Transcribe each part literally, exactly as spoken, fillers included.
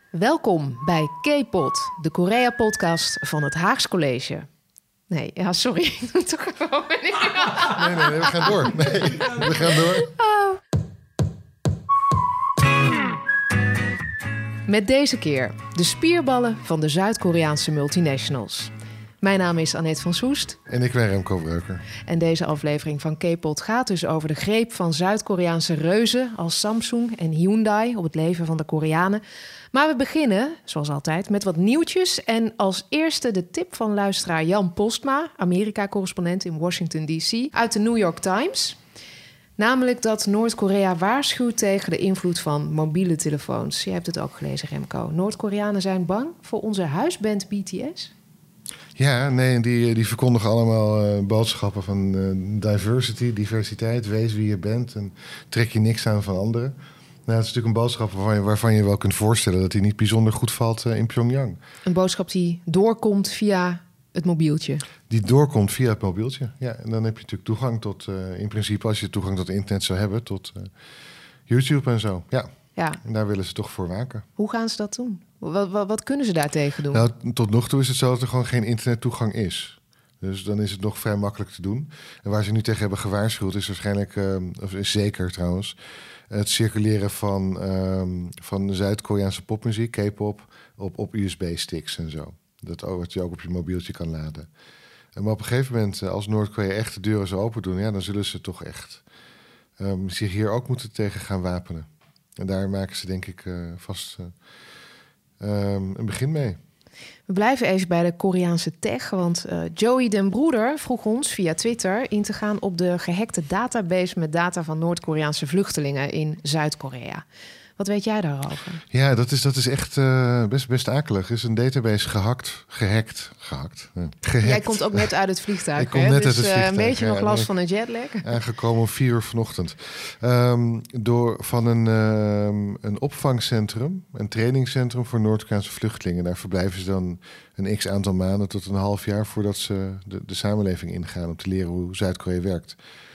Welkom bij K-Pod, de Korea-podcast van het Haags College. Nee, ja, sorry. Ik doe het toch gewoon niet. Nee, nee, nee, we gaan door. Nee, we gaan door. Oh. Met deze keer de spierballen van de Zuid-Koreaanse multinationals. Mijn naam is Annette van Soest. En ik ben Remco Breuker. En deze aflevering van K-Pod gaat dus over de greep van Zuid-Koreaanse reuzen als Samsung en Hyundai op het leven van de Koreanen. Maar we beginnen, zoals altijd, met wat nieuwtjes. En als eerste de tip van luisteraar Jan Postma, Amerika-correspondent in Washington D C, uit de New York Times. Namelijk dat Noord-Korea waarschuwt tegen de invloed van mobiele telefoons. Je hebt het ook gelezen, Remco. Noord-Koreanen zijn bang voor onze huisband B T S. Ja, nee, die, die verkondigen allemaal uh, boodschappen van uh, diversity, diversiteit. Wees wie je bent en trek je niks aan van anderen. Nou, dat is natuurlijk een boodschap waarvan je, waarvan je wel kunt voorstellen dat die niet bijzonder goed valt uh, in Pyongyang. Een boodschap die doorkomt via het mobieltje. Die doorkomt via het mobieltje, ja. En dan heb je natuurlijk toegang tot, uh, in principe, als je toegang tot internet zou hebben, tot uh, YouTube en zo. Ja. Ja. En daar willen ze toch voor waken. Hoe gaan ze dat doen? Wat, wat, wat kunnen ze daartegen doen? Nou, tot nog toe is het zo dat er gewoon geen internettoegang is. Dus dan is het nog vrij makkelijk te doen. En waar ze nu tegen hebben gewaarschuwd is waarschijnlijk, uh, of is zeker trouwens, het circuleren van, um, van Zuid-Koreaanse popmuziek, K-pop, op, op U S B-sticks en zo. Dat wat je ook op je mobieltje kan laden. En maar op een gegeven moment, als Noord-Korea echt de deuren zou open doen, ja, dan zullen ze toch echt um, zich hier ook moeten tegen gaan wapenen. En daar maken ze denk ik uh, vast uh, um, een begin mee. We blijven even bij de Koreaanse tech, want uh, Joey den Broeder vroeg ons via Twitter in te gaan op de gehackte database met data van Noord-Koreaanse vluchtelingen in Zuid-Korea. Wat weet jij daarover? Ja, dat is, dat is echt uh, best, best akelig. Er is een database gehackt, gehackt, gehackt. Uh, gehackt. Jij komt ook net uit het vliegtuig, Ik kom hè? net Dus uit het vliegtuig. Uh, een beetje ja, nog last nee, van een jetlag. Aangekomen om vier uur vanochtend. Um, door van een, um, een opvangcentrum, een trainingscentrum voor Noord-Koreaanse vluchtelingen. Daar verblijven ze dan een x aantal maanden tot een half jaar voordat ze de, de samenleving ingaan om te leren hoe Zuid-Korea werkt.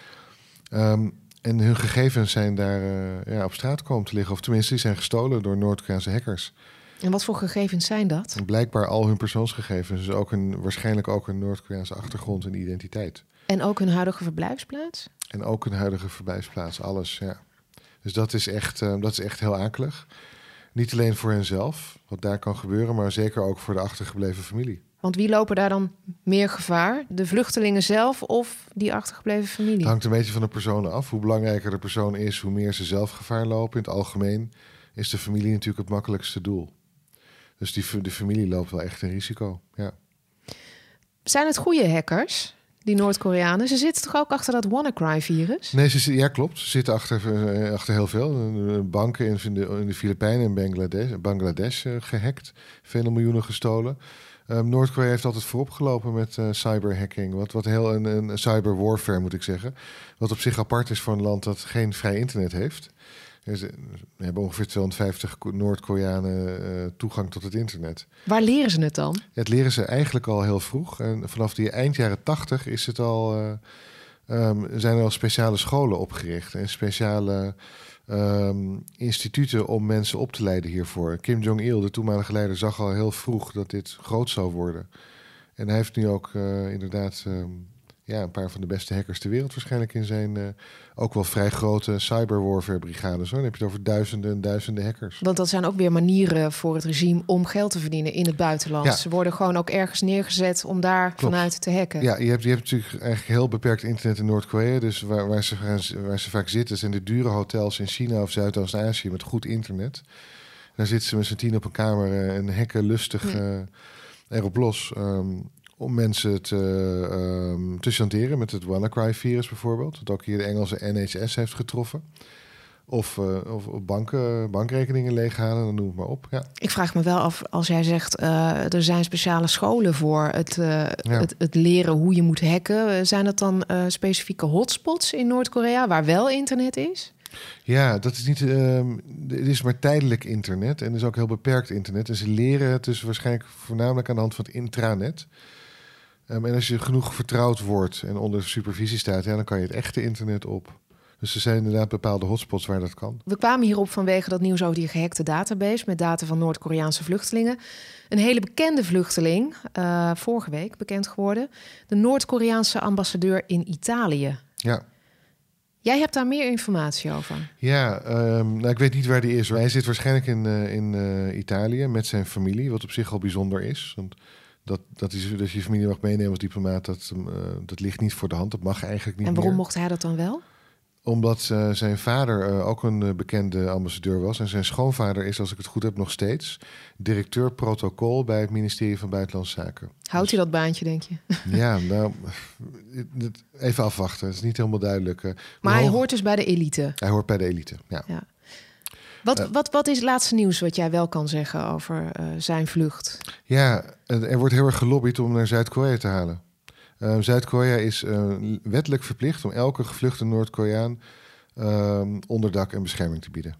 Um, En hun gegevens zijn daar uh, ja, op straat komen te liggen. Of tenminste, die zijn gestolen door Noord-Koreaanse hackers. En wat voor gegevens zijn dat? En blijkbaar al hun persoonsgegevens. Dus ook een, waarschijnlijk ook een Noord-Koreaanse achtergrond en identiteit. En ook hun huidige verblijfsplaats? En ook hun huidige verblijfsplaats, alles, ja. Dus dat is echt, uh, dat is echt heel akelig. Niet alleen voor henzelf, wat daar kan gebeuren, maar zeker ook voor de achtergebleven familie. Want wie lopen daar dan meer gevaar? De vluchtelingen zelf of die achtergebleven familie? Het hangt een beetje van de persoon af. Hoe belangrijker de persoon is, hoe meer ze zelf gevaar lopen. In het algemeen is de familie natuurlijk het makkelijkste doel. Dus die, de familie loopt wel echt een risico, ja. Zijn het goede hackers, die Noord-Koreanen? Ze zitten toch ook achter dat WannaCry-virus? Nee, ze, ja, klopt. Ze zitten achter, uh, achter heel veel. Banken in de, in de Filipijnen en Bangladesh, Bangladesh uh, gehackt. Vele miljoenen gestolen. Um, Noord-Korea heeft altijd voorop gelopen met uh, cyberhacking. Wat, wat heel een, een cyberwarfare moet ik zeggen. Wat op zich apart is voor een land dat geen vrij internet heeft. Ze hebben ongeveer tweehonderdvijftig Noord-Koreanen uh, toegang tot het internet. Waar leren ze het dan? Het leren ze eigenlijk al heel vroeg. En vanaf die eind jaren tachtig is het al, uh, um, zijn er al speciale scholen opgericht. En speciale um, instituten om mensen op te leiden hiervoor. Kim Jong-il, de toenmalige leider, zag al heel vroeg dat dit groot zou worden. En hij heeft nu ook uh, inderdaad um, ja, een paar van de beste hackers ter wereld waarschijnlijk in zijn uh, ook wel vrij grote cyberwarfare brigades. Hoor. Dan heb je het over duizenden en duizenden hackers. Want dat zijn ook weer manieren voor het regime om geld te verdienen in het buitenland. Ja. Ze worden gewoon ook ergens neergezet om daar Klopt. vanuit te hacken. Ja, je hebt, je hebt natuurlijk eigenlijk heel beperkt internet in Noord-Korea. Dus waar, waar, ze, waar ze vaak zitten zijn de dure hotels in China of Zuidoost-Azië met goed internet. Daar zitten ze met z'n tien op een kamer en hacken lustig ja. uh, erop los. Um, om mensen te, um, te chanteren met het WannaCry-virus bijvoorbeeld. Dat ook hier de Engelse N H S heeft getroffen. Of, uh, of banken, bankrekeningen leeghalen, dan noem het maar op. Ja. Ik vraag me wel af, als jij zegt... Uh, er zijn speciale scholen voor het, uh, ja. het, het leren hoe je moet hacken. Zijn dat dan uh, specifieke hotspots in Noord-Korea waar wel internet is? Ja, dat is niet. Uh, het is maar tijdelijk internet en er is ook heel beperkt internet. En ze leren het dus waarschijnlijk voornamelijk aan de hand van het intranet. Um, en als je genoeg vertrouwd wordt en onder supervisie staat, ja, dan kan je het echte internet op. Dus er zijn inderdaad bepaalde hotspots waar dat kan. We kwamen hierop vanwege dat nieuws over die gehackte database met data van Noord-Koreaanse vluchtelingen. Een hele bekende vluchteling, uh, vorige week bekend geworden. De Noord-Koreaanse ambassadeur in Italië. Ja. Jij hebt daar meer informatie over. Ja, um, nou, ik weet niet waar die is. Hij zit waarschijnlijk in, uh, in uh, Italië met zijn familie, wat op zich al bijzonder is. Want dat, dat, is, dat je je familie mag meenemen als diplomaat, dat, uh, dat ligt niet voor de hand. Dat mag eigenlijk niet En waarom meer. mocht hij dat dan wel? Omdat uh, zijn vader uh, ook een uh, bekende ambassadeur was. En zijn schoonvader is, als ik het goed heb, nog steeds directeur protocol bij het ministerie van Buitenlandse Zaken. Houdt hij dat baantje, denk je? Ja, nou, even afwachten. Het is niet helemaal duidelijk. Uh, maar hij hoog... hoort dus bij de elite? Hij hoort bij de elite, ja. ja. Wat, uh, wat, wat is het laatste nieuws wat jij wel kan zeggen over uh, zijn vlucht? Ja, er wordt heel erg gelobbyd om naar Zuid-Korea te halen. Uh, Zuid-Korea is uh, wettelijk verplicht om elke gevluchte Noord-Koreaan uh, onderdak en bescherming te bieden.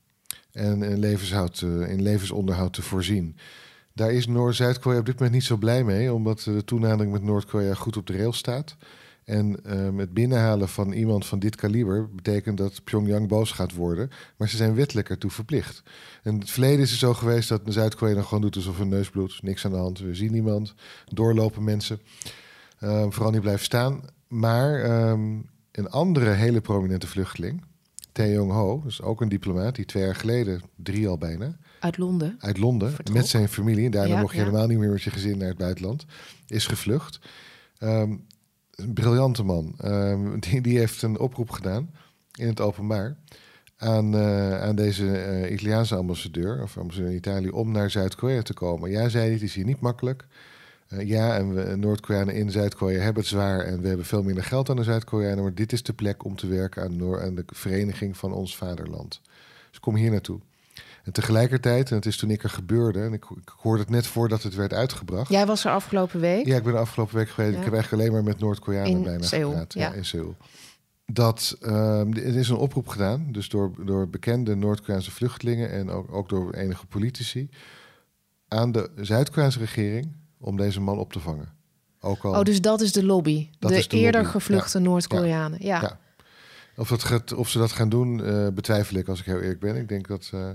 En in, levenshoud, uh, in levensonderhoud te voorzien. Daar is Noord- Zuid-Korea op dit moment niet zo blij mee, omdat de toenadering met Noord-Korea goed op de rails staat. En uh, het binnenhalen van iemand van dit kaliber betekent dat Pyongyang boos gaat worden. Maar ze zijn wettelijk ertoe verplicht. En in het verleden is het zo geweest dat Zuid-Korea dan gewoon doet alsof hun neus bloedt. Niks aan de hand, we zien niemand. Doorlopen mensen. Uh, vooral niet blijven staan. Maar um, een andere hele prominente vluchteling, Tae Yong-ho, dus ook een diplomaat, die twee jaar geleden, drie al bijna... Uit Londen. Uit Londen, Vertrok. Met zijn familie. En daarna ja, mocht je ja. helemaal niet meer met je gezin naar het buitenland. Is gevlucht. Um, een briljante man. Um, die, die heeft een oproep gedaan in het openbaar aan, uh, aan deze uh, Italiaanse ambassadeur, of ambassadeur in Italië, om naar Zuid-Korea te komen. Ja, zei hij, het is hier niet makkelijk. Uh, ja, en we Noord-Koreanen in Zuid-Korea hebben het zwaar en we hebben veel minder geld aan de Zuid-Koreanen, maar dit is de plek om te werken aan, Noor- aan de vereniging van ons vaderland. Dus kom hier naartoe. En tegelijkertijd, en het is toen ik er gebeurde, en ik, ik hoorde het net voordat het werd uitgebracht. Jij was er afgelopen week? Ja, ik ben de afgelopen week geweest. Ja. Ik heb eigenlijk alleen maar met Noord-Koreanen bijna Seoul, gepraat. Ja. Ja, in Seoul. Dat, um, er is een oproep gedaan, dus door, door bekende Noord-Koreaanse vluchtelingen en ook, ook door enige politici, aan de Zuid-Koreaanse regering om deze man op te vangen. Ook al, oh, dus dat is de lobby. Dat de, is de eerder lobby. gevluchte Ja. Noord-Koreanen. Ja. Ja. Of, dat gaat, of ze dat gaan doen, uh, betwijfel ik als ik heel eerlijk ben. Ik denk dat... Uh,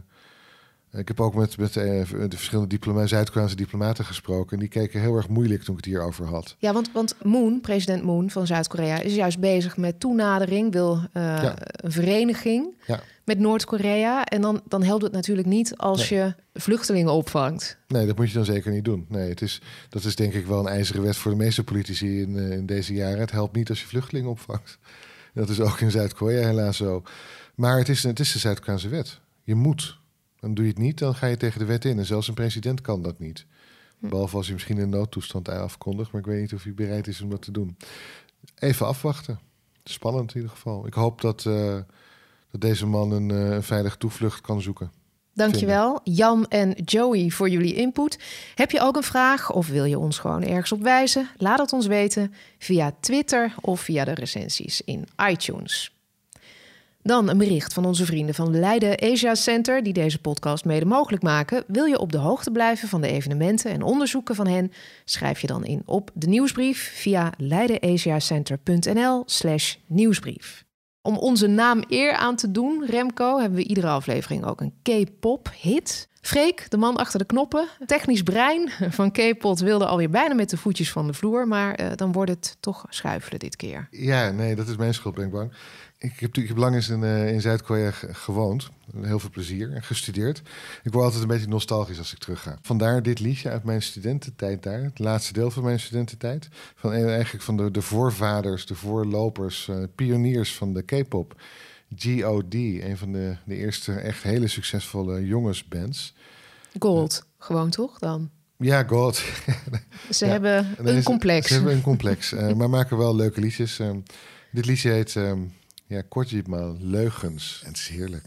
ik heb ook met, met uh, de verschillende diploma- Zuid-Koreaanse diplomaten gesproken. En die keken heel erg moeilijk toen ik het hierover had. Ja, want, want Moon, president Moon van Zuid-Korea, is juist bezig met toenadering, wil uh, ja. een vereniging ja. met Noord-Korea. En dan, dan helpt het natuurlijk niet als nee. je vluchtelingen opvangt. Nee, dat moet je dan zeker niet doen. Nee, het is, dat is denk ik wel een ijzeren wet voor de meeste politici in, uh, in deze jaren. Het helpt niet als je vluchtelingen opvangt. Dat is ook in Zuid-Korea helaas zo. Maar het is, het is de Zuid-Koreaanse wet. Je moet. Dan doe je het niet, dan ga je tegen de wet in. En zelfs een president kan dat niet. Behalve als hij misschien een noodtoestand afkondigt. Maar ik weet niet of hij bereid is om dat te doen. Even afwachten. Spannend in ieder geval. Ik hoop dat, uh, dat deze man een uh, veilige toevlucht kan zoeken. Dankjewel, Jan en Joey, voor jullie input. Heb je ook een vraag of wil je ons gewoon ergens op wijzen? Laat het ons weten via Twitter of via de recensies in iTunes. Dan een bericht van onze vrienden van Leiden Asia Center, die deze podcast mede mogelijk maken. Wil je op de hoogte blijven van de evenementen en onderzoeken van hen? Schrijf je dan in op de nieuwsbrief via leidenasiacenter.nl slash nieuwsbrief. Om onze naam eer aan te doen, Remco, hebben we iedere aflevering ook een K-pop hit. Freek, de man achter de knoppen, technisch brein van K-pop, wilde alweer bijna met de voetjes van de vloer, maar uh, dan wordt het toch schuifelen dit keer. Ja, nee, dat is mijn schuld, ben ik bang. Ik heb, ik heb lang eens in, uh, in Zuid-Korea gewoond. Heel veel plezier en gestudeerd. Ik word altijd een beetje nostalgisch als ik terugga. Vandaar dit liedje uit mijn studententijd daar. Het laatste deel van mijn studententijd. Van eigenlijk van de, de voorvaders, de voorlopers, uh, pioniers van de K-pop. G O D, een van de, de eerste echt hele succesvolle jongensbands. Gold, uh, gewoon toch dan? Ja, Gold. Ze ja. hebben een is, complex. Ze hebben een complex, uh, maar maken wel leuke liedjes. Uh, dit liedje heet... Uh, Ja, kort maar leugens. En het is heerlijk.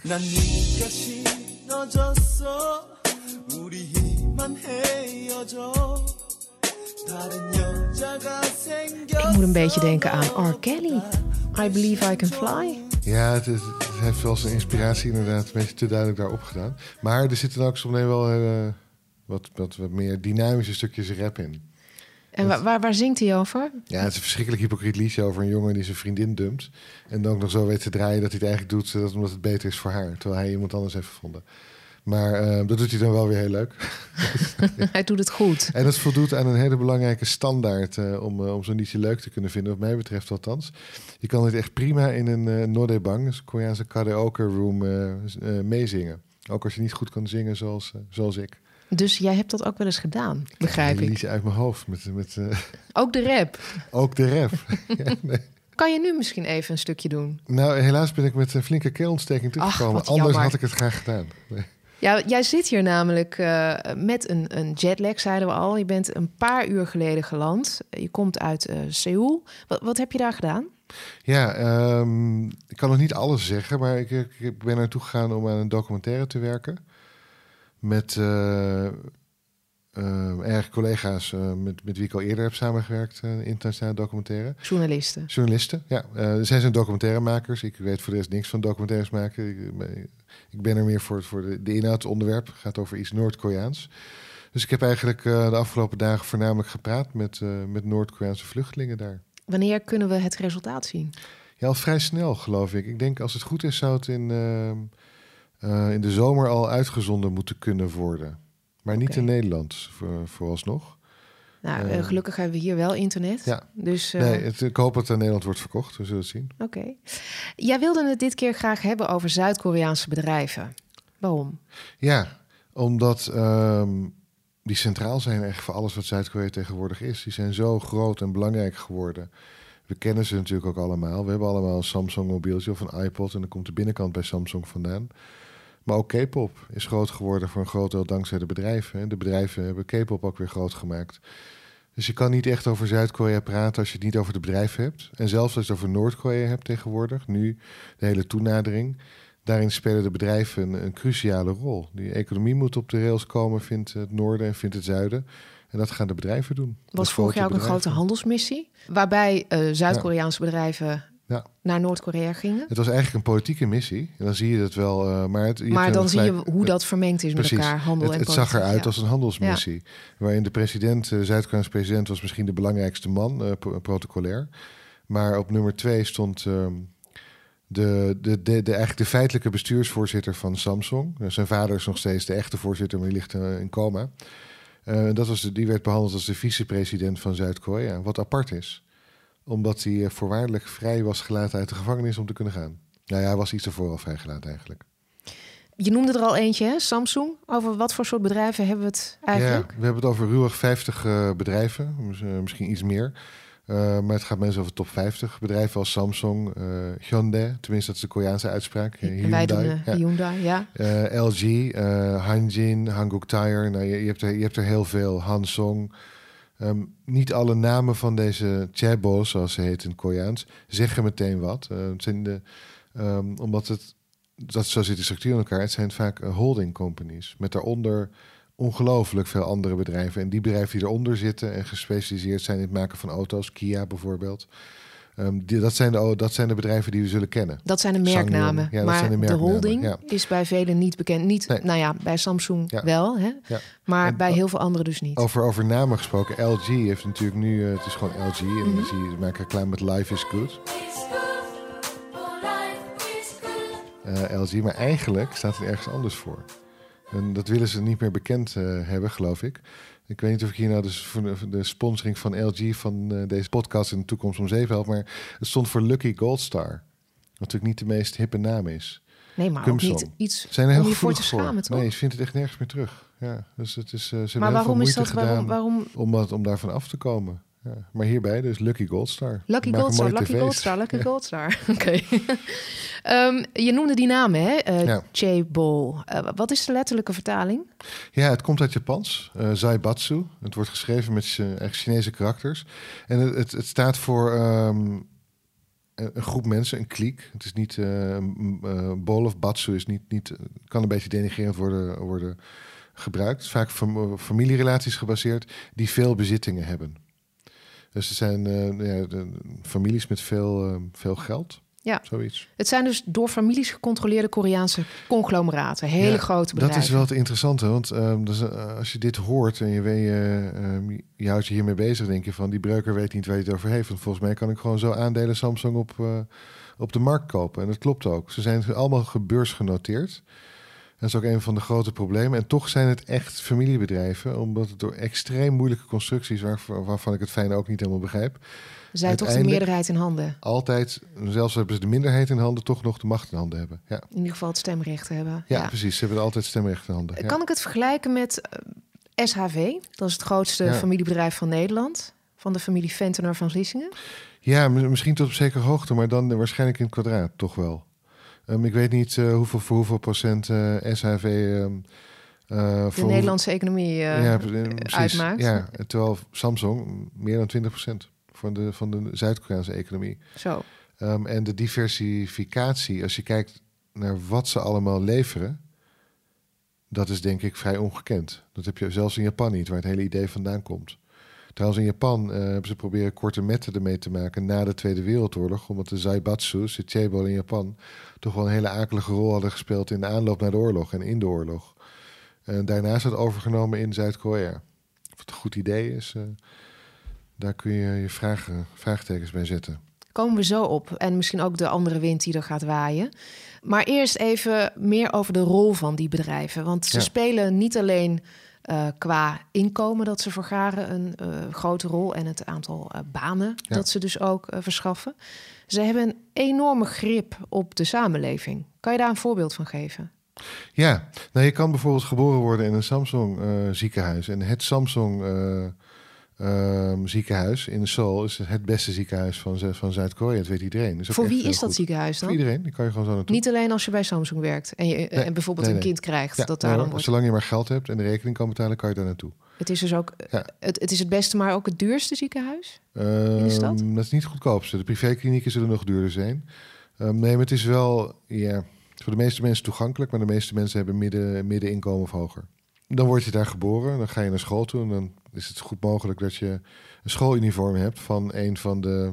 Ik moet een beetje denken aan R. Kelly. I Believe I Can Fly. Ja, het, is, het heeft wel zijn inspiratie inderdaad een beetje te duidelijk daarop gedaan. Maar er zitten ook soms wel uh, wat, wat, wat meer dynamische stukjes rap in. En waar, waar, waar zingt hij over? Ja, het is een verschrikkelijk hypocriet liedje over een jongen die zijn vriendin dumpt. En dan ook nog zo weet te draaien dat hij het eigenlijk doet zodat, omdat het beter is voor haar. Terwijl hij iemand anders heeft gevonden. Maar uh, dat doet hij dan wel weer heel leuk. Hij doet het goed. En dat voldoet aan een hele belangrijke standaard uh, om, uh, om zo'n liedje leuk te kunnen vinden, wat mij betreft althans. Je kan het echt prima in een uh, Noraebang, dus een Koreaanse karaoke room, uh, uh, meezingen. Ook als je niet goed kan zingen zoals, uh, zoals ik. Dus jij hebt dat ook wel eens gedaan, begrijp ik. Een liedje uit mijn hoofd. Met, met, uh... Ook de rap? Ook de rap, ja, nee. Kan je nu misschien even een stukje doen? Nou, helaas ben ik met een flinke keelontsteking teruggekomen. Ach, anders had ik het graag gedaan. Nee. Ja, jij zit hier namelijk uh, met een, een jetlag, zeiden we al. Je bent een paar uur geleden geland. Je komt uit uh, Seoul. Wat, wat heb je daar gedaan? Ja, um, ik kan nog niet alles zeggen, maar ik, ik ben naartoe gegaan om aan een documentaire te werken. Met uh, uh, erg collega's uh, met, met wie ik al eerder heb samengewerkt, uh, internationale documentaire. Journalisten. Journalisten, ja. Uh, zij zijn documentairemakers. Ik weet voor de rest niks van documentaires maken. Ik, ik ben er meer voor, voor de, de inhoud, het onderwerp. Het gaat over iets Noord-Koreaans. Dus ik heb eigenlijk uh, de afgelopen dagen voornamelijk gepraat met, uh, met Noord-Koreaanse vluchtelingen daar. Wanneer kunnen we het resultaat zien? Ja, al vrij snel, geloof ik. Ik denk, als het goed is, zou het in, uh, uh, in de zomer al uitgezonden moeten kunnen worden. Maar okay. Niet in Nederland, voor, vooralsnog. Nou, uh, gelukkig hebben we hier wel internet. Ja. Dus, uh... nee, het, ik hoop dat het in Nederland wordt verkocht. We zullen het zien. Oké. Okay. Jij wilde het dit keer graag hebben over Zuid-Koreaanse bedrijven. Waarom? Ja, omdat um, die centraal zijn eigenlijk voor alles wat Zuid-Korea tegenwoordig is. Die zijn zo groot en belangrijk geworden. We kennen ze natuurlijk ook allemaal. We hebben allemaal een Samsung mobieltje of een iPod en dan komt de binnenkant bij Samsung vandaan. Maar ook K-pop is groot geworden voor een groot deel dankzij de bedrijven. En de bedrijven hebben K-pop ook weer groot gemaakt. Dus je kan niet echt over Zuid-Korea praten als je het niet over de bedrijven hebt. En zelfs als je het over Noord-Korea hebt tegenwoordig, nu de hele toenadering. Daarin spelen de bedrijven een, een cruciale rol. Die economie moet op de rails komen, vindt het noorden en vindt het zuiden. En dat gaan de bedrijven doen. Was vorig jaar ook een grote handelsmissie, waarbij uh, Zuid-Koreaanse ja. bedrijven ja. naar Noord-Korea gingen? Het was eigenlijk een politieke missie. En dan zie je dat wel. Uh, maar het, je maar dan gelijk, zie je hoe dat vermengd is precies, met elkaar, handel het, en het politiek. Het zag eruit ja. als een handelsmissie. Ja. Waarin de president, de Zuid-Koreaanse president, was misschien de belangrijkste man, uh, protocolair. Maar op nummer twee stond uh, de, de, de, de, eigenlijk de feitelijke bestuursvoorzitter van Samsung. Uh, zijn vader is nog steeds de echte voorzitter, maar die ligt uh, in coma. Uh, dat was de, die werd behandeld als de vicepresident van Zuid-Korea, wat apart is. Omdat hij uh, voorwaardelijk vrij was gelaten uit de gevangenis om te kunnen gaan. Nou ja, hij was iets ervoor al vrijgelaten eigenlijk. Je noemde er al eentje, hè? Samsung. Over wat voor soort bedrijven hebben we het eigenlijk? Ja, we hebben het over ruwweg vijftig uh, bedrijven, uh, misschien iets meer. Uh, maar het gaat mensen over top vijftig bedrijven als Samsung, uh, Hyundai, tenminste dat is de Koreaanse uitspraak. Uh, Hyundai, wij doen, uh, ja. Hyundai, ja. Uh, L G, uh, Hanjin, Hanguk Tire, nou, je, je, hebt er, je hebt er heel veel. Hansong. Um, niet alle namen van deze chaebols, zoals ze heet in het Koreaans, zeggen meteen wat. Uh, het zijn de, um, omdat het, dat zo zit de structuur in elkaar, het zijn vaak uh, holding companies. Met daaronder ongelooflijk veel andere bedrijven. En die bedrijven die eronder zitten en gespecialiseerd zijn in het maken van auto's, Kia bijvoorbeeld. Um, die, dat, zijn de, dat zijn de bedrijven die we zullen kennen. Dat zijn de merknamen. Ja, maar zijn de, merknamen. de holding ja. is bij velen niet bekend. Niet, nee. Nou ja, bij Samsung ja. wel, hè? Ja. Maar en, bij heel veel anderen dus niet. Over, over namen gesproken, L G heeft natuurlijk nu... Uh, het is gewoon L G en mm-hmm. ze maken reclame met Life is Good. Uh, L G, maar eigenlijk staat er ergens anders voor. En dat willen ze niet meer bekend uh, hebben, geloof ik. Ik weet niet of ik hier nou dus voor de, de sponsoring van L G van uh, deze podcast in de toekomst om zeven help, maar het stond voor Lucky Gold Star. Wat natuurlijk niet de meest hippe naam is. Nee, maar Kumsong. Ook niet iets zijn er heel om je voor te schamen, toch? Nee, je vindt het echt nergens meer terug. Ja, dus het is, uh, ze maar hebben waarom heel is veel dat? moeite Waarom, waarom... gedaan om, om daarvan af te komen. Ja, maar hierbij dus Lucky Gold Star. Lucky Gold Star, Lucky Gold Star, Lucky Gold Star. Oké. Okay. um, je noemde die namen, hè? Uh, ja. Chaebol. Uh, wat is de letterlijke vertaling? Ja, het komt uit Japans. Uh, Zaibatsu. Het wordt geschreven met uh, Chinese karakters. En het, het, het staat voor um, een groep mensen, een kliek. Het is niet uh, uh, bol of batsu is niet, niet kan een beetje denigrerend worden, worden gebruikt. Vaak fam- familierelaties gebaseerd die veel bezittingen hebben. Dus er zijn uh, ja, de families met veel, uh, veel geld. Ja. Zoiets. Het zijn dus door families gecontroleerde Koreaanse conglomeraten. Hele ja, grote bedrijven. Dat is wel het interessante. Want um, dus, uh, als je dit hoort en je, weet, uh, um, je houdt je hiermee bezig... denk je van, die Breuker weet niet waar hij het over heeft. Want volgens mij kan ik gewoon zo aandelen Samsung op, uh, op de markt kopen. En dat klopt ook. Ze zijn allemaal gebeursgenoteerd. Dat is ook een van de grote problemen. En toch zijn het echt familiebedrijven... omdat het door extreem moeilijke constructies... Waar, waarvan ik het fijn ook niet helemaal begrijp... Zij toch de meerderheid in handen? Altijd, zelfs hebben ze de minderheid in handen... toch nog de macht in handen hebben. Ja. In ieder geval het stemrecht hebben. Ja, ja. precies. Ze hebben altijd stemrecht in handen. Kan ja. ik het vergelijken met uh, S H V? Dat is het grootste ja. familiebedrijf van Nederland. Van de familie Ventener van Vlissingen. Ja, misschien tot op zekere hoogte... maar dan waarschijnlijk in het kwadraat, toch wel. Um, ik weet niet uh, hoeveel, voor hoeveel procent uh, S H V... Um, uh, de Nederlandse economie uh, ja, uitmaakt. Ja, terwijl Samsung meer dan twintig procent... van de, van de Zuid-Koreaanse economie. Zo. Um, en de diversificatie, als je kijkt naar wat ze allemaal leveren... dat is denk ik vrij ongekend. Dat heb je zelfs in Japan niet, waar het hele idee vandaan komt. Trouwens, in Japan uh, hebben ze proberen korte metten ermee te maken... na de Tweede Wereldoorlog, omdat de Zaibatsus, de chaebol in Japan... toch wel een hele akelige rol hadden gespeeld... in de aanloop naar de oorlog en in de oorlog. En daarna is dat overgenomen in Zuid-Korea. Of het een goed idee is... Uh, Daar kun je je vragen, vraagtekens bij zetten. Komen we zo op. En misschien ook de andere wind die er gaat waaien. Maar eerst even meer over de rol van die bedrijven. Want ze ja. spelen niet alleen uh, qua inkomen dat ze vergaren... een uh, grote rol en het aantal uh, banen ja. dat ze dus ook uh, verschaffen. Ze hebben een enorme grip op de samenleving. Kan je daar een voorbeeld van geven? Ja, nou, je kan bijvoorbeeld geboren worden in een Samsung uh, ziekenhuis. En het Samsung... Uh, Um, ziekenhuis in Seoul is het beste ziekenhuis van, van Zuid-Korea. Dat weet iedereen. Is Voor wie is dat goed. ziekenhuis dan? Voor iedereen. Die kan je gewoon zo naartoe. Niet alleen als je bij Samsung werkt en, je, nee, en bijvoorbeeld nee, nee. een kind krijgt. Ja, dat daar nou, dan wordt... Zolang je maar geld hebt en de rekening kan betalen, kan je daar naartoe. Het is dus ook ja. het, het is het beste, maar ook het duurste ziekenhuis um, in de stad? Dat is niet het goedkoopste. De privéklinieken zullen nog duurder zijn. Um, nee, maar het is wel ja, voor de meeste mensen toegankelijk, maar de meeste mensen hebben midden, middeninkomen of hoger. Dan word je daar geboren, dan ga je naar school toe en dan is het goed mogelijk dat je een schooluniform hebt van een van de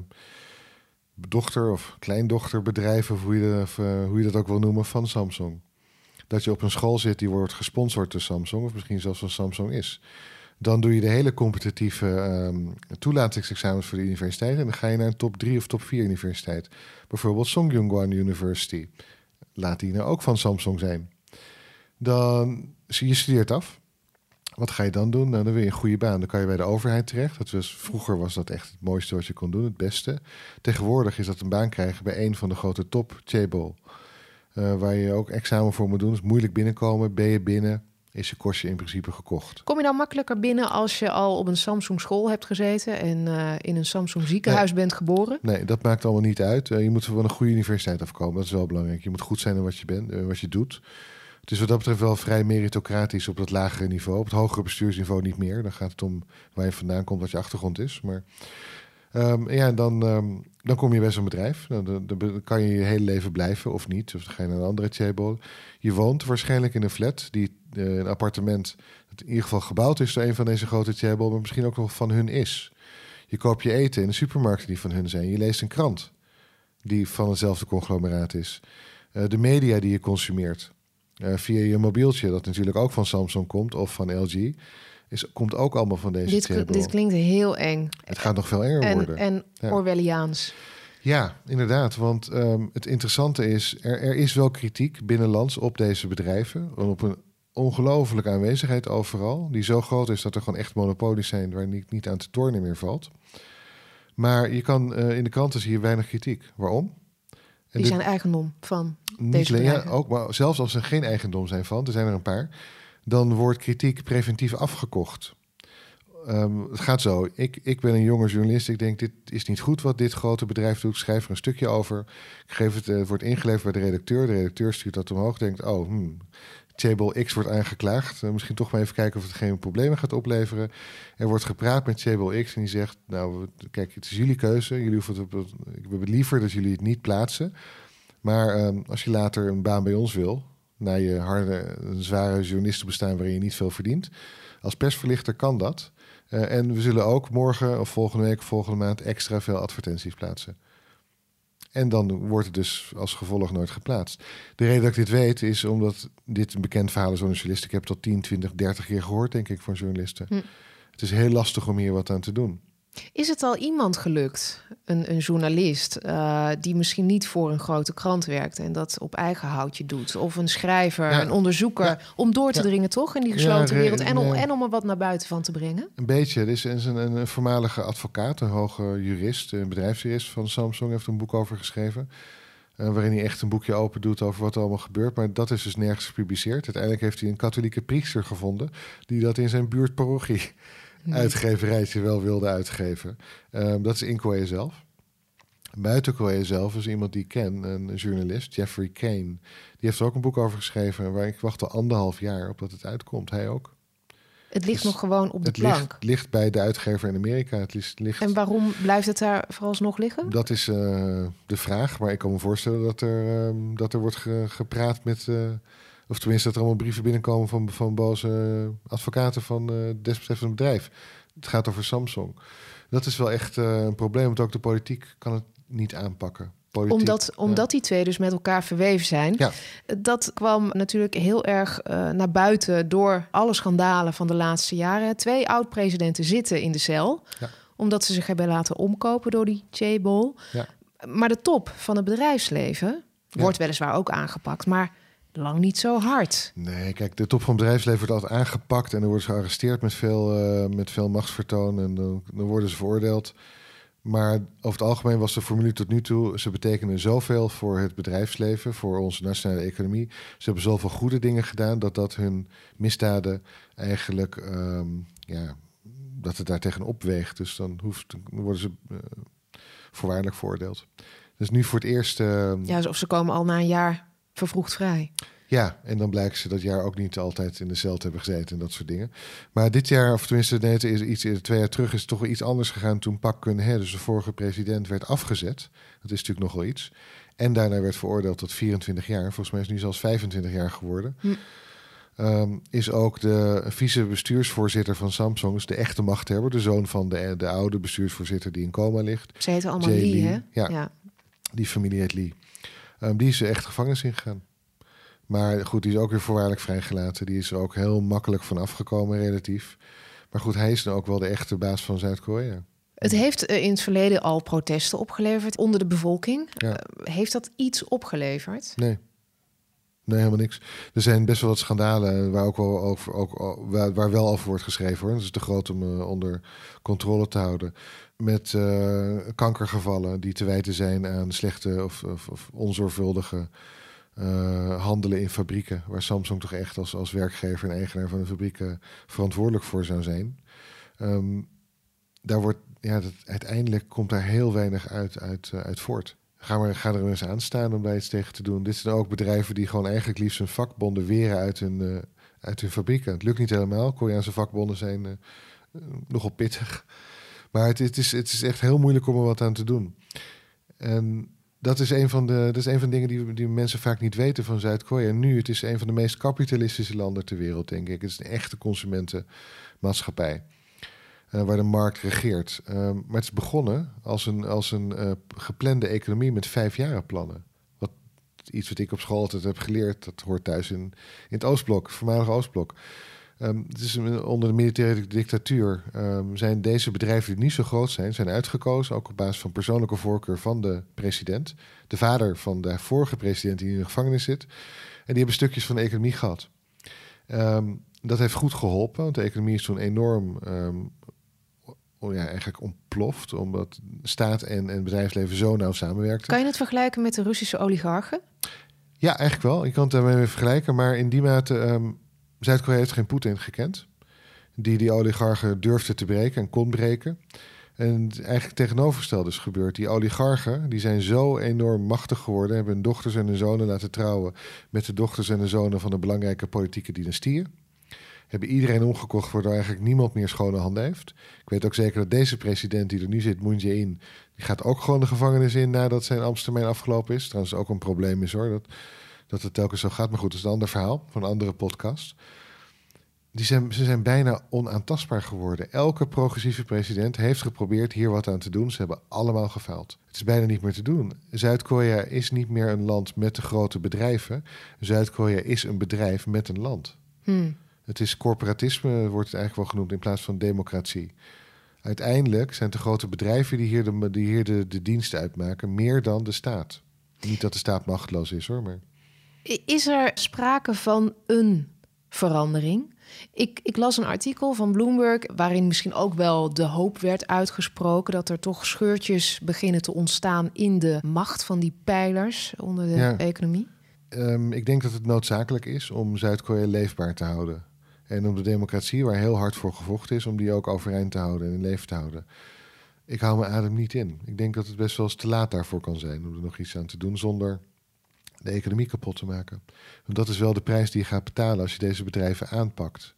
dochter- of kleindohterbedrijven, of hoe je, of, uh, hoe je dat ook wil noemen, van Samsung. Dat je op een school zit die wordt gesponsord door Samsung, of misschien zelfs van Samsung is. Dan doe je de hele competitieve um, toelatingsexamens voor de universiteit en dan ga je naar een top drie of top vier universiteit. Bijvoorbeeld Songyungwan University. Laat die nou ook van Samsung zijn. Dan je studeert af. Wat ga je dan doen? Nou, dan wil je een goede baan. Dan kan je bij de overheid terecht. Dat was, vroeger was dat echt het mooiste wat je kon doen, het beste. Tegenwoordig is dat een baan krijgen bij een van de grote top chaebol. Uh, waar je ook examen voor moet doen. Dus moeilijk binnenkomen. Ben je binnen, is je kostje in principe gekocht. Kom je dan makkelijker binnen als je al op een Samsung school hebt gezeten en uh, in een Samsung ziekenhuis nee. bent geboren? Nee, dat maakt allemaal niet uit. Uh, je moet van een goede universiteit afkomen. Dat is wel belangrijk. Je moet goed zijn in wat je bent, uh, wat je doet. Het is wat dat betreft wel vrij meritocratisch op dat lagere niveau. Op het hogere bestuursniveau niet meer. Dan gaat het om waar je vandaan komt, wat je achtergrond is. Maar um, ja, dan, um, dan kom je bij zo'n bedrijf. Dan, dan, dan kan je je hele leven blijven of niet. Of dan ga je naar een andere chaebol. Je woont waarschijnlijk in een flat, die, uh, een appartement... dat in ieder geval gebouwd is door een van deze grote chaebol... maar misschien ook nog van hun is. Je koopt je eten in de supermarkten die van hun zijn. Je leest een krant die van hetzelfde conglomeraat is. Uh, de media die je consumeert... Uh, via je mobieltje, dat natuurlijk ook van Samsung komt of van L G, is, komt ook allemaal van deze dit, chaebol. Dit klinkt heel eng. Het gaat nog veel enger en, worden. En ja. Orwelliaans. Ja, inderdaad. Want um, het interessante is, er, er is wel kritiek binnenlands op deze bedrijven. Op een ongelofelijke aanwezigheid overal, die zo groot is dat er gewoon echt monopolies zijn waar niet, niet aan te tornen meer valt. Maar je kan uh, in de kranten zie je weinig kritiek. Waarom? En die dit, zijn eigendom van deze bedrijven. Ja, ook, maar zelfs als ze geen eigendom zijn van, er zijn er een paar, dan wordt kritiek preventief afgekocht. Um, het gaat zo. Ik, ik ben een jonge journalist. Ik denk, dit is niet goed wat dit grote bedrijf doet. Ik schrijf er een stukje over. Ik geef het, het wordt ingeleverd bij de redacteur. De redacteur stuurt dat omhoog. Denkt, oh, hmm, chaebol X wordt aangeklaagd. Uh, misschien toch maar even kijken of het geen problemen gaat opleveren. Er wordt gepraat met chaebol X en die zegt, nou, kijk, het is jullie keuze. Jullie hoeven het, ik heb liever dat jullie het niet plaatsen. Maar um, als je later een baan bij ons wil, na je harde, zware journalistenbestaan waarin je niet veel verdient, als persverlichter kan dat. Uh, en we zullen ook morgen of volgende week of volgende maand extra veel advertenties plaatsen. En dan wordt het dus als gevolg nooit geplaatst. De reden dat ik dit weet is omdat dit een bekend verhaal is van een journalist. Ik heb tot tien, twintig, dertig keer gehoord, denk ik, van journalisten. Hm. Het is heel lastig om hier wat aan te doen. Is het al iemand gelukt, een, een journalist... Uh, die misschien niet voor een grote krant werkt... en dat op eigen houtje doet? Of een schrijver, ja, een onderzoeker... Ja, om door te ja. dringen, toch, in die gesloten ja, wereld... En om, en om er wat naar buiten van te brengen? Een beetje. Er is een, een, een voormalige advocaat, een hoge jurist... een bedrijfsjurist van Samsung... heeft een boek over geschreven... Uh, waarin hij echt een boekje open doet over wat er allemaal gebeurt. Maar dat is dus nergens gepubliceerd. Uiteindelijk heeft hij een katholieke priester gevonden... die dat in zijn buurtparochie... Nee. uitgeverijtje wel wilde uitgeven. Um, dat is in Korea zelf. Buiten Korea zelf is iemand die ik ken, een journalist, Jeffrey Kane. Die heeft er ook een boek over geschreven... waar ik wacht al anderhalf jaar op dat het uitkomt. Hij ook. Het ligt dus nog gewoon op de het plank? Het ligt, ligt bij de uitgever in Amerika. Het ligt, ligt... En waarom blijft het daar vooralsnog liggen? Dat is uh, de vraag. Maar ik kan me voorstellen dat er, um, dat er wordt ge, gepraat met... Uh, Of tenminste dat er allemaal brieven binnenkomen van, van boze advocaten van uh, het desbetreffende bedrijf. Het gaat over Samsung. Dat is wel echt uh, een probleem, want ook de politiek kan het niet aanpakken. Politiek, omdat, omdat die twee dus met elkaar verweven zijn. Ja. Dat kwam natuurlijk heel erg uh, naar buiten door alle schandalen van de laatste jaren. Twee oud-presidenten zitten in de cel, ja. omdat ze zich hebben laten omkopen door die chaebol. Ja. Maar de top van het bedrijfsleven wordt ja. weliswaar ook aangepakt, maar lang niet zo hard. Nee, kijk, de top van het bedrijfsleven wordt altijd aangepakt... en dan worden ze gearresteerd met veel, uh, met veel machtsvertoon... en dan, dan worden ze veroordeeld. Maar over het algemeen was de formule tot nu toe... ze betekenen zoveel voor het bedrijfsleven... voor onze nationale economie. Ze hebben zoveel goede dingen gedaan... dat dat hun misdaden eigenlijk... Um, ja, dat het daar tegenop weegt. Dus dan, hoeft, dan worden ze uh, voorwaardelijk veroordeeld. Dus nu voor het eerst... Uh, ja, of ze komen al na een jaar... vervroegd vrij. Ja, en dan blijken ze dat jaar ook niet altijd in de cel te hebben gezeten en dat soort dingen. Maar dit jaar, of tenminste nee, is iets, twee jaar terug, is het toch wel iets anders gegaan toen Park Geun-hye, dus de vorige president, werd afgezet. Dat is natuurlijk nogal iets. En daarna werd veroordeeld tot vierentwintig jaar. Volgens mij is het nu zelfs vijfentwintig jaar geworden. Hm. Um, is ook de vice-bestuursvoorzitter van Samsung, dus de echte machthebber, de zoon van de, de oude bestuursvoorzitter die in coma ligt. Ze heten allemaal Lee, Lee, hè? Ja, ja, die familie heet Lee. Um, die is echt gevangenis ingegaan. Maar goed, die is ook weer voorwaardelijk vrijgelaten. Die is er ook heel makkelijk van afgekomen, relatief. Maar goed, hij is dan ook wel de echte baas van Zuid-Korea. Het heeft uh, in het verleden al protesten opgeleverd onder de bevolking. Ja. Uh, heeft dat iets opgeleverd? Nee. Nee, helemaal niks. Er zijn best wel wat schandalen waar, ook wel over, ook, waar, waar wel over wordt geschreven, hoor. Dat is te groot om uh, onder controle te houden. Met uh, kankergevallen die te wijten zijn aan slechte of, of, of onzorgvuldige uh, handelen in fabrieken. Waar Samsung toch echt als, als werkgever en eigenaar van de fabrieken verantwoordelijk voor zou zijn. Um, daar wordt, ja, dat, uiteindelijk komt daar heel weinig uit, uit, uh, uit voort. Ga, maar, ga er eens aan staan om daar iets tegen te doen. Dit zijn ook bedrijven die gewoon eigenlijk liefst hun vakbonden weren uit hun, uh, uit hun fabrieken. Het lukt niet helemaal. Koreaanse vakbonden zijn uh, uh, nogal pittig. Maar het, het, is, het is echt heel moeilijk om er wat aan te doen. En dat is een van de, dat is een van de dingen die, die mensen vaak niet weten van Zuid-Korea. Nu, het is een van de meest kapitalistische landen ter wereld, denk ik. Het is een echte consumentenmaatschappij. Uh, waar de markt regeert. Uh, maar het is begonnen als een, als een uh, geplande economie met vijfjarenplannen. Wat, iets wat ik op school altijd heb geleerd. Dat hoort thuis in, in het Oostblok, het voormalige Oostblok. Um, het is een, onder de militaire dictatuur um, zijn deze bedrijven die niet zo groot zijn, zijn uitgekozen, ook op basis van persoonlijke voorkeur van de president. De vader van de vorige president die in de gevangenis zit. En die hebben stukjes van de economie gehad. Um, dat heeft goed geholpen, want de economie is toen enorm um, ja, eigenlijk ontploft, omdat staat en, en bedrijfsleven zo nauw samenwerkten. Kan je het vergelijken met de Russische oligarchen? Ja, eigenlijk wel. Je kan het daarmee mee vergelijken, maar in die mate... Um, Zuid-Korea heeft geen Poetin gekend, die die oligarchen durfde te breken en kon breken. En eigenlijk tegenovergesteld is gebeurd. Die oligarchen die zijn zo enorm machtig geworden, hebben hun dochters en hun zonen laten trouwen met de dochters en de zonen van de belangrijke politieke dynastieën. Hebben iedereen omgekocht waardoor eigenlijk niemand meer schone handen heeft. Ik weet ook zeker dat deze president die er nu zit, Moon Jae-in, die gaat ook gewoon de gevangenis in nadat zijn ambtstermijn afgelopen is. Trouwens ook een probleem is hoor, dat... dat het telkens zo gaat. Maar goed, dat is een ander verhaal van een andere podcast. die zijn, ze zijn bijna onaantastbaar geworden. Elke progressieve president heeft geprobeerd hier wat aan te doen. Ze hebben allemaal gefaald. Het is bijna niet meer te doen. Zuid-Korea is niet meer een land met de grote bedrijven. Zuid-Korea is een bedrijf met een land. Hmm. Het is corporatisme, wordt het eigenlijk wel genoemd, in plaats van democratie. Uiteindelijk zijn de grote bedrijven die hier de, die hier de, de diensten uitmaken meer dan de staat. Niet dat de staat machteloos is, hoor, maar... Is er sprake van een verandering? Ik, ik las een artikel van Bloomberg waarin misschien ook wel de hoop werd uitgesproken dat er toch scheurtjes beginnen te ontstaan in de macht van die pijlers onder de ja. economie. Um, ik denk dat het noodzakelijk is om Zuid-Korea leefbaar te houden. En om de democratie, waar heel hard voor gevochten is, om die ook overeind te houden en in leven te houden. Ik hou mijn adem niet in. Ik denk dat het best wel eens te laat daarvoor kan zijn om er nog iets aan te doen zonder de economie kapot te maken. Want dat is wel de prijs die je gaat betalen als je deze bedrijven aanpakt.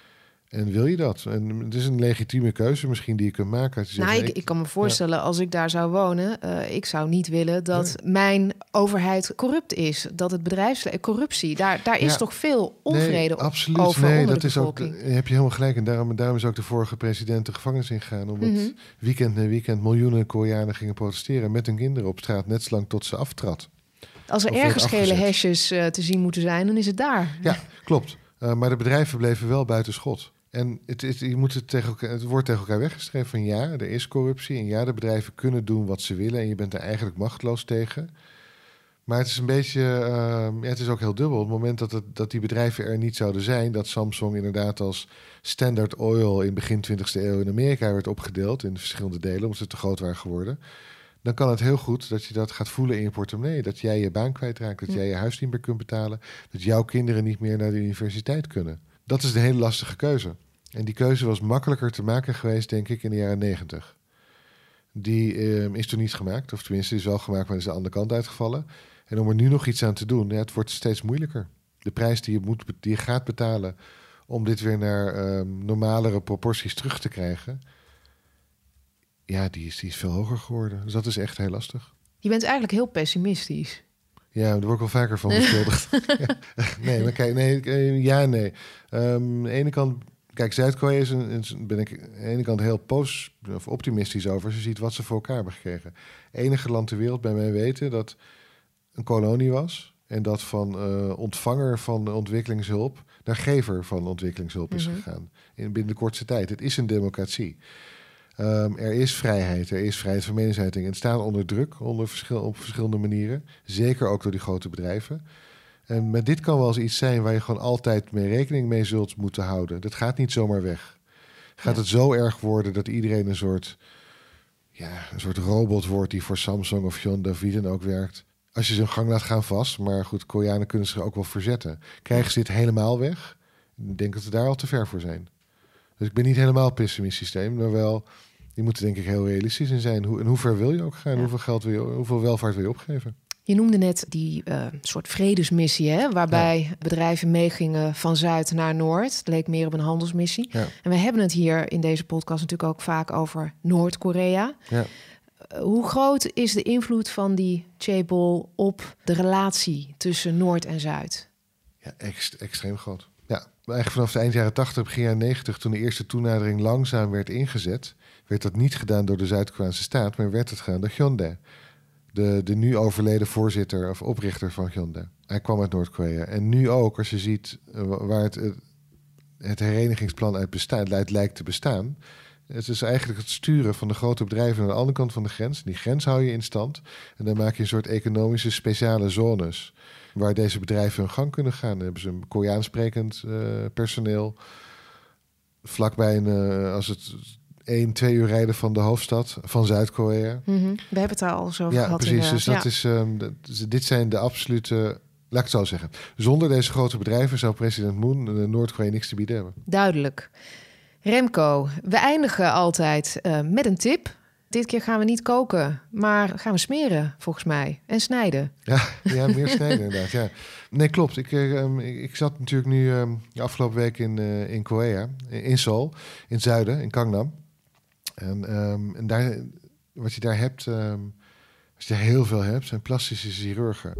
En wil je dat? En het is een legitieme keuze misschien die je kunt maken. Je nou, zegt, ik, ik, ik kan me voorstellen, ja. als ik daar zou wonen... Uh, ik zou niet willen dat nee. mijn overheid corrupt is. Dat het bedrijfsleven... Corruptie, daar, daar is ja. toch veel onvrede nee, absoluut. over nee, onder dat de is ook, bevolking. heb je helemaal gelijk. En daarom, daarom is ook de vorige president de gevangenis ingegaan. Omdat Mm-hmm. weekend na weekend miljoenen Koreanen gingen protesteren... met hun kinderen op straat, net zolang tot ze aftrad. Als er Of ergens gele afgezet. hesjes uh, te zien moeten zijn, dan is het daar. Ja, klopt. Uh, maar de bedrijven bleven wel buiten schot. En het, het, je moet het, tegen elkaar, het wordt tegen elkaar weggestreefd van ja, er is corruptie. En ja, de bedrijven kunnen doen wat ze willen. En je bent er eigenlijk machteloos tegen. Maar het is een beetje, uh, ja, het is ook heel dubbel. Op het moment dat, het, dat die bedrijven er niet zouden zijn... dat Samsung inderdaad als Standard Oil in begin twintigste eeuw in Amerika werd opgedeeld... in verschillende delen, omdat ze te groot waren geworden... dan kan het heel goed dat je dat gaat voelen in je portemonnee. Dat jij je baan kwijtraakt, dat jij je huis niet meer kunt betalen... dat jouw kinderen niet meer naar de universiteit kunnen. Dat is een hele lastige keuze. En die keuze was makkelijker te maken geweest, denk ik, in de jaren negentig. Die uh, is toen niet gemaakt, of tenminste is wel gemaakt... maar is de andere kant uitgevallen. En om er nu nog iets aan te doen, ja, het wordt steeds moeilijker. De prijs die je, moet, die je gaat betalen om dit weer naar uh, normalere proporties terug te krijgen... ja, die is, die is veel hoger geworden. Dus dat is echt heel lastig. Je bent eigenlijk heel pessimistisch. Ja, daar word ik wel vaker van beschuldigd. nee, maar kijk, nee, ja, nee. Um, aan de ene kant, kijk, Zuid-Korea is een, is, ben ik aan de ene kant heel poos, of optimistisch over. Als je ziet wat ze voor elkaar hebben gekregen. Enige land ter wereld bij mij weten dat een kolonie was en dat van uh, ontvanger van ontwikkelingshulp naar gever van ontwikkelingshulp is Mm-hmm. gegaan. In binnen de kortste tijd. Het is een democratie. Um, er is vrijheid, er is vrijheid van meningsuiting. En het staat onder druk onder verschil, op verschillende manieren. Zeker ook door die grote bedrijven. En met dit kan wel eens iets zijn waar je gewoon altijd mee rekening mee zult moeten houden. Dat gaat niet zomaar weg. Gaat ja. het zo erg worden dat iedereen een soort, ja, een soort robot wordt die voor Samsung of Hyundai of wie dan ook werkt. Als je ze hun gang laat gaan vast, maar goed, Koreanen kunnen zich ook wel verzetten. Krijgen ze dit helemaal weg? Ik denk dat we daar al te ver voor zijn. Dus ik ben niet helemaal pessimistisch, maar wel... Je moet er denk ik heel realistisch in zijn. Hoe, en hoe ver wil je ook gaan? Ja. Hoeveel geld wil je, hoeveel welvaart wil je opgeven? Je noemde net die uh, soort vredesmissie, hè, waarbij ja. bedrijven meegingen van Zuid naar Noord. Het leek meer op een handelsmissie. Ja. En we hebben het hier in deze podcast natuurlijk ook vaak over Noord-Korea. Ja. Uh, hoe groot is de invloed van die chaebol op de relatie tussen Noord en Zuid? Ja, ext, extreem groot. Ja, eigenlijk vanaf de eind jaren tachtig, begin jaren negentig, toen de eerste toenadering langzaam werd ingezet, werd dat niet gedaan door de Zuid-Koreaanse staat, maar werd het gedaan door Hyundai. De, de nu overleden voorzitter of oprichter van Hyundai. Hij kwam uit Noord-Korea. En nu ook, als je ziet uh, waar het, uh, het herenigingsplan uit, bestaat, uit lijkt te bestaan. Het is eigenlijk het sturen van de grote bedrijven aan de andere kant van de grens. Die grens hou je in stand. En dan maak je een soort economische speciale zones waar deze bedrijven hun gang kunnen gaan. Dan hebben ze een Koreaans sprekend uh, personeel. Vlakbij een, uh, als het één, twee uur rijden van de hoofdstad van Zuid-Korea. Mm-hmm. We hebben het daar al zo over ja, gehad. Precies, dus dat ja. is, um, dat, dit zijn de absolute... Laat ik het zo zeggen. Zonder deze grote bedrijven zou president Moon uh, Noord-Korea niks te bieden hebben. Duidelijk. Remco, we eindigen altijd uh, met een tip. Dit keer gaan we niet koken, maar gaan we smeren, volgens mij. En snijden. Ja, ja meer snijden inderdaad. Ja. Nee, klopt. Ik, um, ik, ik zat natuurlijk nu um, de afgelopen week in, uh, in Korea, in Seoul, in het zuiden, in Gangnam. En, um, en daar, wat je daar hebt, um, Als je heel veel hebt, zijn plastische chirurgen.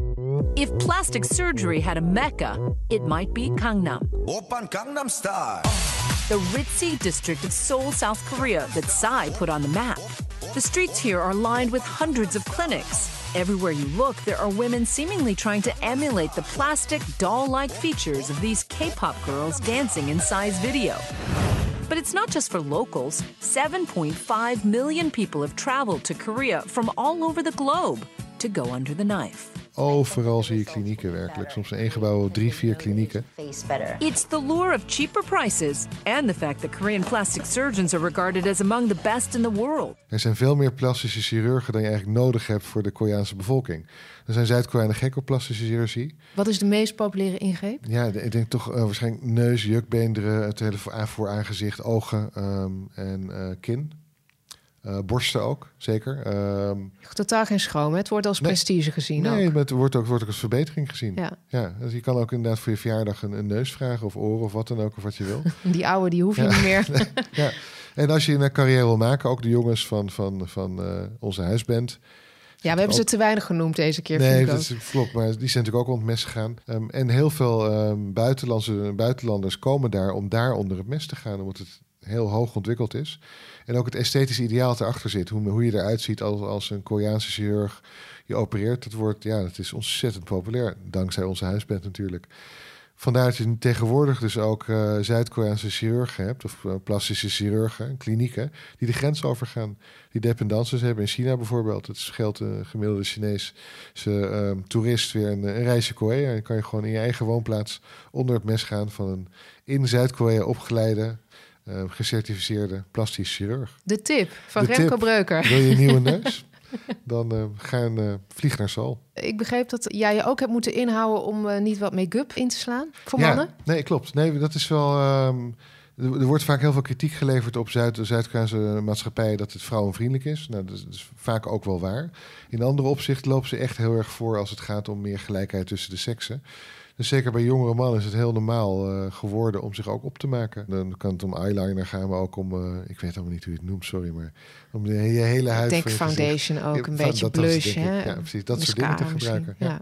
If plastic surgery had a mecca, it might be Gangnam. Oppan Gangnam Style. The ritzy district of Seoul, South Korea that Psy put on the map. The streets here are lined with hundreds of clinics. Everywhere you look, there are women seemingly trying to emulate the plastic, doll-like features of these K-pop girls dancing in Psy's video. But it's not just for locals. seven point five million people have traveled to Korea from all over the globe to go under the knife. Overal zie je klinieken werkelijk. Soms in één gebouw drie, vier klinieken. It's the lure of cheaper prices and the fact that Korean plastic surgeons are regarded as among the best in the world. Er zijn veel meer plastische chirurgen dan je eigenlijk nodig hebt voor de Koreaanse bevolking. Er zijn Zuid-Koreanen gek op plastische chirurgie. Wat is de meest populaire ingreep? Ja, ik denk toch uh, waarschijnlijk neus, jukbeenderen, het hele voor aangezicht, ogen um, en uh, kin. Uh, borsten ook, zeker. Um, Totaal geen schroom. Het wordt als nee, prestige gezien nee, ook. Nee, het wordt ook, wordt ook als verbetering gezien. Ja. Ja, dus je kan ook inderdaad voor je verjaardag een, een neus vragen of oren of wat dan ook, of wat je wil. Die oude, die hoef je ja. niet meer. Ja. En als je een carrière wil maken, ook de jongens van, van, van uh, onze huisband. Ja, we hebben ook... ze te weinig genoemd deze keer. Nee, dat is, klopt. Maar die zijn natuurlijk ook onder het mes gegaan. Um, en heel veel um, buitenlandse, buitenlanders komen daar om daar onder het mes te gaan. Omdat het heel hoog ontwikkeld is. En ook het esthetische ideaal erachter zit. Hoe, hoe je eruit ziet als, als een Koreaanse chirurg je opereert. Dat wordt, ja, dat is ontzettend populair. Dankzij onze huisband natuurlijk. Vandaar dat je tegenwoordig dus ook uh, Zuid-Koreaanse chirurgen hebt. Of uh, plastische chirurgen, klinieken. Die de grens overgaan. Die dependances hebben in China bijvoorbeeld. Het scheelt een gemiddelde Chinese uh, toerist weer een, een reisje Korea. En dan kan je gewoon in je eigen woonplaats onder het mes gaan van een in Zuid-Korea opgeleide... Uh, gecertificeerde plastisch chirurg. De tip van De Remco tip. Breuker. Wil je een nieuwe neus? Dan uh, ga een uh, vlieg naar Seoul. Ik begreep dat jij je ook hebt moeten inhouden om uh, niet wat make-up in te slaan voor ja, mannen. Nee, klopt. Nee, dat is wel. Um, er wordt vaak heel veel kritiek geleverd op Zuid- Zuid-Koreaanse maatschappijen dat het vrouwenvriendelijk is. Nou, dat is, dat is vaak ook wel waar. In andere opzichten lopen ze echt heel erg voor als het gaat om meer gelijkheid tussen de seksen. Dus zeker bij jongere mannen is het heel normaal uh, geworden om zich ook op te maken. Dan kan het om eyeliner gaan, maar ook om... Uh, ik weet allemaal niet hoe je het noemt, sorry, maar... om de, je hele huid... Ik denk foundation gezicht. ook, een ja, beetje dat, blush, dat hè? Ja, precies, dat soort dingen te gebruiken. Ja. Ja.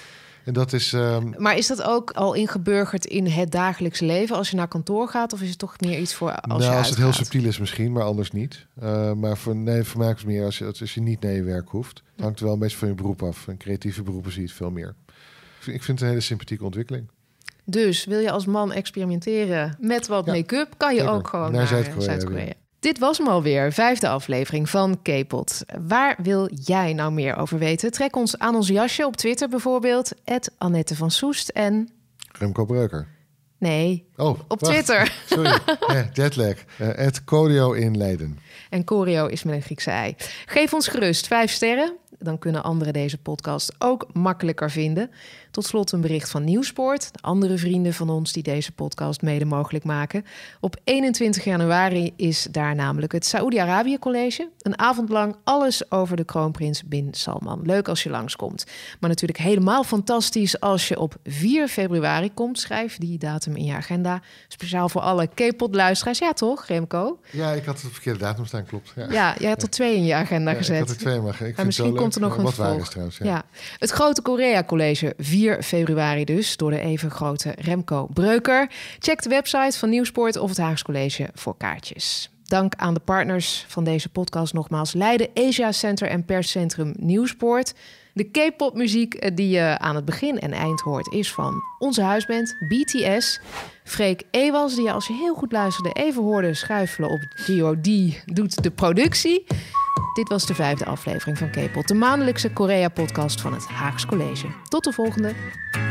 En dat is... Um, maar is dat ook al ingeburgerd in het dagelijks leven als je naar kantoor gaat? Of is het toch meer iets voor als nou, je als uitgaat? het heel subtiel is misschien, maar anders niet. Uh, maar voor, nee, voor mij is het meer als je, als je niet naar je werk hoeft. Het hangt wel een beetje van je beroep af. In creatieve beroepen zie je het veel meer. Ik vind het een hele sympathieke ontwikkeling. Dus wil je als man experimenteren met wat ja, make-up... kan je zeker. ook gewoon naar, naar Zuid-Korea. Zuid-Korea. Dit was hem alweer, vijfde aflevering van K-Pod. Waar wil jij nou meer over weten? Trek ons aan ons jasje op Twitter bijvoorbeeld. at Annette van Soest en... Remco Breuker. Nee, oh, op wacht. Twitter. Sorry, ja, jetlag. Uh, at Corio in Leiden. En Corio is met een Griekse ei. Geef ons gerust vijf sterren. Dan kunnen anderen deze podcast ook makkelijker vinden. Tot slot een bericht van Nieuwsport. De andere vrienden van ons die deze podcast mede mogelijk maken. Op eenentwintig januari is daar namelijk het Saoedi-Arabië College. Een avond lang alles over de kroonprins bin Salman. Leuk als je langskomt. Maar natuurlijk helemaal fantastisch als je op vier februari komt. Schrijf die datum in je agenda. Speciaal voor alle K-Pod-luisteraars. Ja toch, Remco? Ja, ik had het verkeerde datum staan, klopt. Ja, ja jij had er twee in je agenda ja, gezet. Ik had er twee, maar ik vind misschien het komt er nog een vervolg. Trouwens, ja. Ja. Het Grote Korea College, vier februari dus, door de even grote Remco Breuker. Check de website van Nieuwsport of het Haags College voor kaartjes. Dank aan de partners van deze podcast nogmaals. Leiden Asia Center en perscentrum Nieuwsport. De K-pop muziek die je aan het begin en eind hoort is van onze huisband B T S. Freek Ewals, die je als je heel goed luisterde even hoorde schuifelen op G O D, doet de productie. Dit was de vijfde aflevering van K-pop, de maandelijkse Korea-podcast van het Haags College. Tot de volgende.